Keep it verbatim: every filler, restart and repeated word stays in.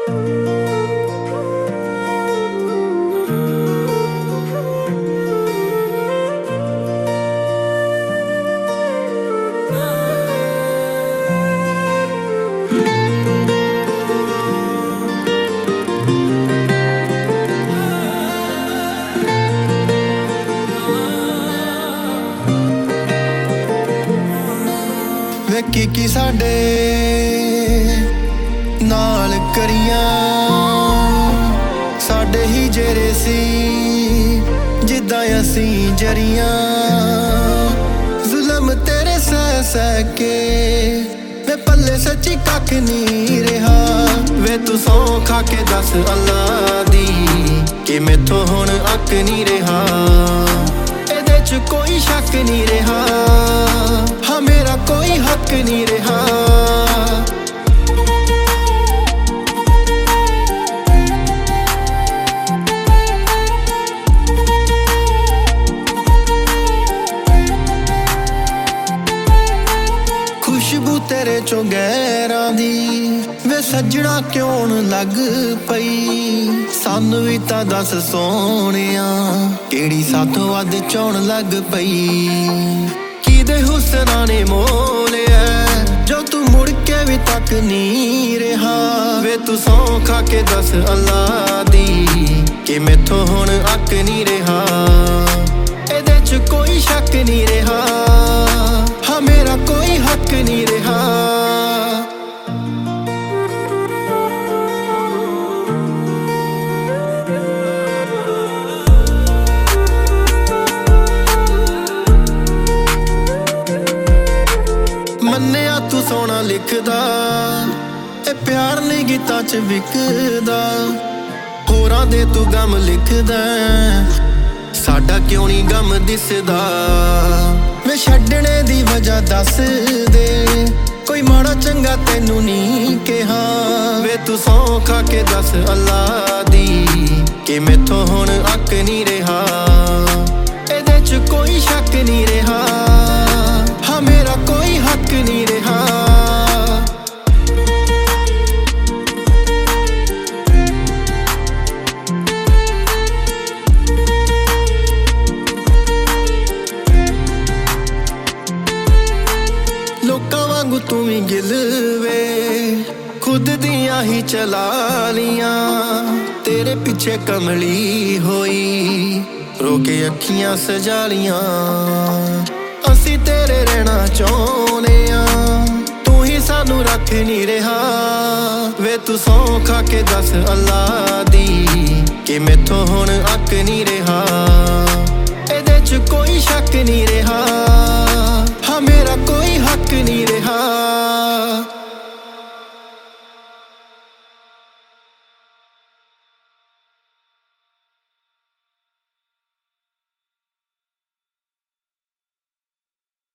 की की साडे नाल करियां साडे ही जेरे सी जिद्दां असीं जरियां जुल्म तेरे सह सह के वे पल्ले सच्ची कख नहीं रहा वे तू सौ खा के दस अल्लाह दी कि मैथों हुण अक नहीं रहा एदे च कोई शक नहीं रहा हाँ मेरा कोई हक नहीं रहा खुशबू तेरे चों गैरां दी वे सजना क्यों लग पई सानू भी तां दस सोहणिया केड़ी साथों वध चौण लग पई दे हुस्ना ने मोलिया जो तू मुड़ के भी तक नहीं रहा वे तू सौ खा के दस अल्लाह दी कि मैथों हुण अक नहीं रहा एदे च कोई शक नहीं रहा हाँ मेरा कोई हक नहीं रहा मन्निया तू सोना लिखदा ए प्यार नहीं गीतां च विकदा होरां दे तू गम लिखदा साडा क्यों नहीं गम दिसदा मैं छड्डने दी वजह दस दे कोई माड़ा चंगा तैनू नहीं कहा वे तू सौ खा के दस अल्लाह दी कि मैथों हुण अक नहीं रहा एदे च कोई शक नहीं रहा हाँ मेरा कोई हक नहीं रहा लोकां वांगू तू भी गिलवे खुद दियां ही चला लियां तेरे पीछे कमली होई रोके अखियां सजा लियां असी तेरे रहना चाहने तू ही सानू रख नहीं रहा वे तू सौ खा के दस अल्लाह दी कि मैथों हुण अक नहीं रहा।